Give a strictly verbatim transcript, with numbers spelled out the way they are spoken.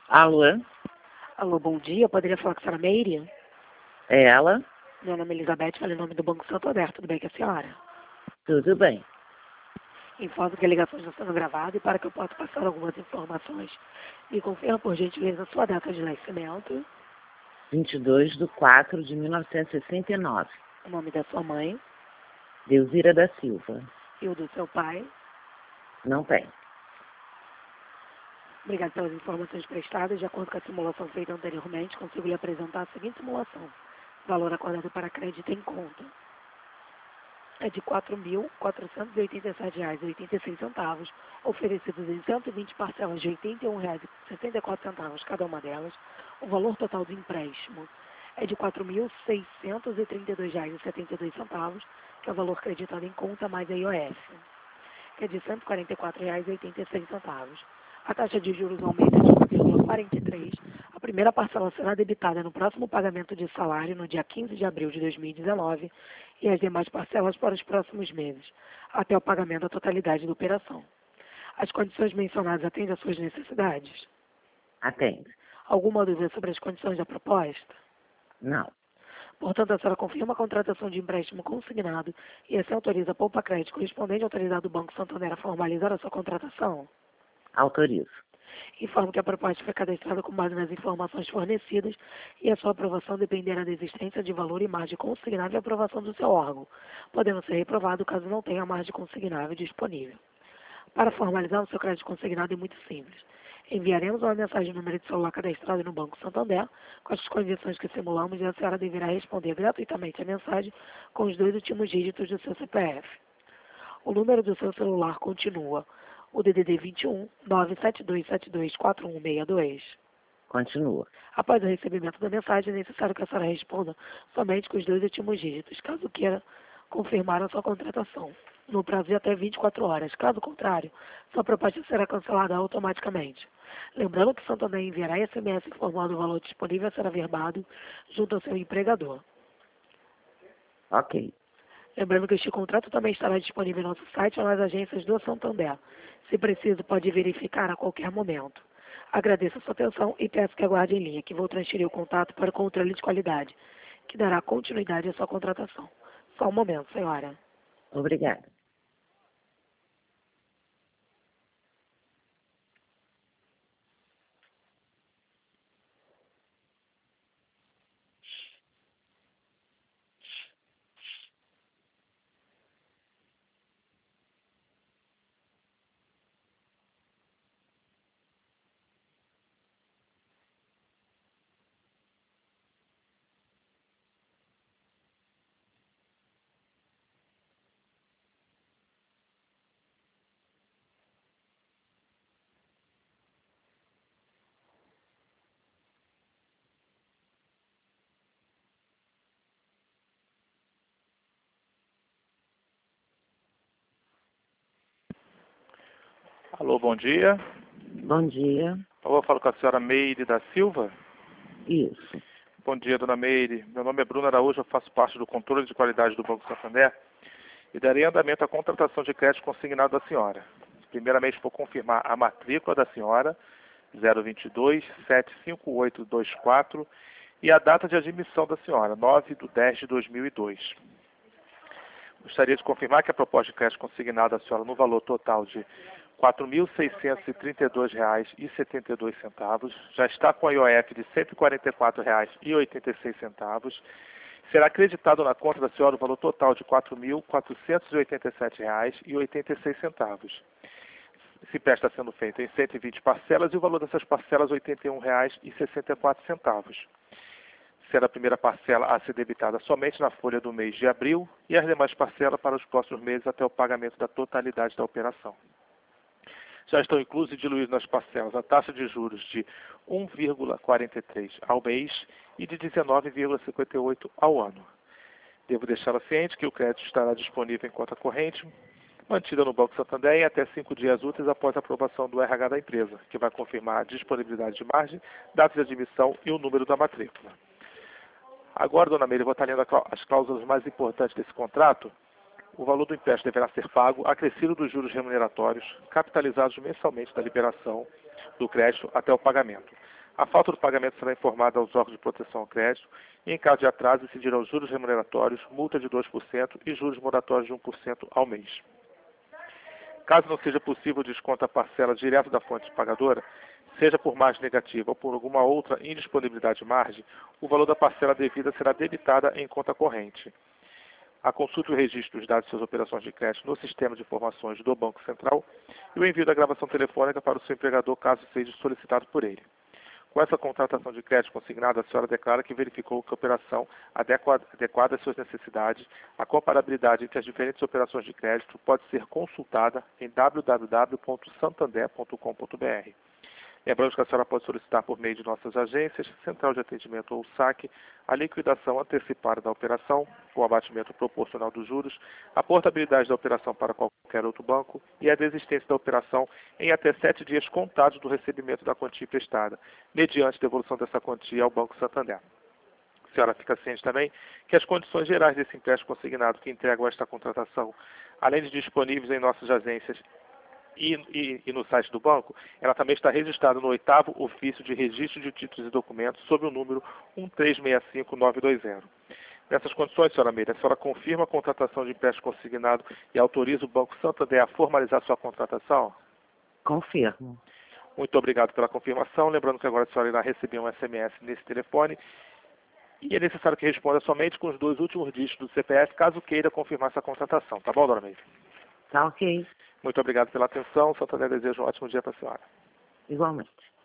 Alô? Alô, bom dia. Poderia falar com a senhora Meire? É ela? Meu nome é Elizabeth, falo em nome do Banco Santander. Tudo bem com a senhora? Tudo bem. Informo que a ligação está sendo gravada e para que eu possa passar algumas informações, me confirma, por gentileza, a sua data de nascimento, vinte e dois de quatro de mil novecentos e sessenta e nove. o nome da sua mãe Delzira da Silva. e o do seu pai. Não tem. Obrigado pelas informações prestadas. De acordo com a simulação feita anteriormente, consigo lhe apresentar a seguinte simulação. Valor acordado para crédito em conta é de quatro mil quatrocentos e oitenta e sete reais e oitenta e seis centavos, oferecidos em cento e vinte parcelas de oitenta e um reais e sessenta e quatro centavos cada uma delas. O valor total do empréstimo é de quatro mil seiscentos e trinta e dois reais e setenta e dois centavos, que é o valor creditado em conta mais a I O F, que é de cento e quarenta e quatro reais e oitenta e seis centavos. A taxa de juros aumenta de um vírgula quarenta e três. A primeira parcela será debitada no próximo pagamento de salário, no dia quinze de abril de dois mil e dezenove, e as demais parcelas para os próximos meses, até o pagamento da totalidade da operação. As condições mencionadas atendem às suas necessidades? Atende. Alguma dúvida sobre as condições da proposta? Não. Portanto, a senhora confirma a contratação de empréstimo consignado e assim autoriza a poupa crédito correspondente à autoridade do Banco Santander a formalizar a sua contratação? Autorizo. Informo que a proposta foi cadastrada com base nas informações fornecidas e a sua aprovação dependerá da existência de valor e margem consignável e aprovação do seu órgão, podendo ser reprovado caso não tenha margem consignável disponível. Para formalizar o seu crédito consignado é muito simples. Enviaremos uma mensagem no número de celular cadastrado no Banco Santander com as condições que simulamos e a senhora deverá responder gratuitamente a mensagem com os dois últimos dígitos do seu C P F. O número do seu celular continua o D D D vinte e um, nove sete dois sete dois quatro um seis dois. Continua. Após o recebimento da mensagem, é necessário que a senhora responda somente com os dois últimos dígitos, caso queira confirmar a sua contratação, no prazo de até vinte e quatro horas. Caso contrário, sua proposta será cancelada automaticamente. Lembrando que Santander enviará S M S informando o valor disponível a ser averbado junto ao seu empregador. Ok. Lembrando que este contrato também estará disponível em nosso site ou nas agências do Santander. Se preciso, pode verificar a qualquer momento. Agradeço a sua atenção e peço que aguarde em linha, que vou transferir o contato para o controle de qualidade, que dará continuidade à sua contratação. Só um momento, senhora. Obrigada. Alô, bom dia. Bom dia. Eu vou falar com a senhora Meire da Silva. Isso. Bom dia, dona Meire. Meu nome é Bruno Araújo, eu faço parte do controle de qualidade do Banco Santander e darei andamento à contratação de crédito consignado da senhora. Primeiramente, vou confirmar a matrícula da senhora, zero vinte e dois, sete cinco oito dois quatro, e a data de admissão da senhora, nove de dez de dois mil e dois. Gostaria de confirmar que a proposta de crédito consignada da senhora no valor total de quatro mil seiscentos e trinta e dois reais e setenta e dois centavos, já está com a I O F de cento e quarenta e quatro reais e oitenta e seis centavos. Será acreditado na conta da senhora o valor total de quatro mil quatrocentos e oitenta e sete reais e oitenta e seis centavos. Esse empréstimo está sendo feito em cento e vinte parcelas e o valor dessas parcelas oitenta e um reais e sessenta e quatro centavos. Será a primeira parcela a ser debitada somente na folha do mês de abril e as demais parcelas para os próximos meses até o pagamento da totalidade da operação. Já estão inclusos e diluídos nas parcelas a taxa de juros de um vírgula quarenta e três ao mês e de dezenove vírgula cinquenta e oito ao ano. Devo deixá-la ciente que o crédito estará disponível em conta corrente, mantida no Banco Santander em até cinco dias úteis após a aprovação do R H da empresa, que vai confirmar a disponibilidade de margem, data de admissão e o número da matrícula. Agora, dona Meire, eu vou estar lendo as cláusulas mais importantes desse contrato. O valor do empréstimo deverá ser pago, acrescido dos juros remuneratórios, capitalizados mensalmente da liberação do crédito até o pagamento. A falta do pagamento será informada aos órgãos de proteção ao crédito e, em caso de atraso, incidirão juros remuneratórios, multa de dois por cento e juros moratórios de um por cento ao mês. Caso não seja possível o desconto da parcela direto da fonte pagadora, seja por margem negativa ou por alguma outra indisponibilidade de margem, o valor da parcela devida será debitada em conta corrente. A consulta e o registro dos dados de suas operações de crédito no sistema de informações do Banco Central e o envio da gravação telefônica para o seu empregador, caso seja solicitado por ele. Com essa contratação de crédito consignado, a senhora declara que verificou que a operação adequada, adequada às suas necessidades. A comparabilidade entre as diferentes operações de crédito pode ser consultada em w w w ponto santander ponto com ponto b r. Lembrando que a senhora pode solicitar por meio de nossas agências, Central de Atendimento ou saque, a liquidação antecipada da operação, o abatimento proporcional dos juros, a portabilidade da operação para qualquer outro banco e a desistência da operação em até sete dias contados do recebimento da quantia prestada, mediante devolução dessa quantia ao Banco Santander. A senhora fica ciente também que as condições gerais desse empréstimo consignado que entregam esta contratação, além de disponíveis em nossas agências E, e, e no site do banco, ela também está registrada no oitavo ofício de registro de títulos e documentos sob o número um três seis cinco nove dois zero. Nessas condições, senhora Meire, a senhora confirma a contratação de empréstimo consignado e autoriza o Banco Santander a formalizar sua contratação? Confirmo. Muito obrigado pela confirmação. Lembrando que agora a senhora irá receber um S M S nesse telefone e é necessário que responda somente com os dois últimos dígitos do C P F, caso queira confirmar essa contratação. Tá bom, dona Meire? Tá ok. Muito obrigado pela atenção. Santander deseja um ótimo dia para a senhora. Igualmente.